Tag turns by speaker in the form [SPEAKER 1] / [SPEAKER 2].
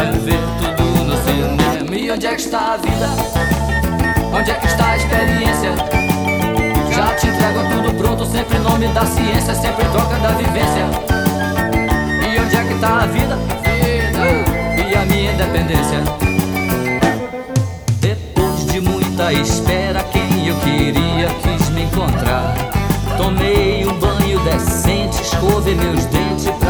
[SPEAKER 1] vai ver tudo no cinema. E onde é que está a vida? Onde é que está a experiência? Já te entrego tudo pronto, sempre em nome da ciência, sempre em troca da vivência. E onde é que está a vida? E a minha independência? Depois de muita espera, quem eu queria quis me encontrar. Tomei um banho decente, escovei meus dentes,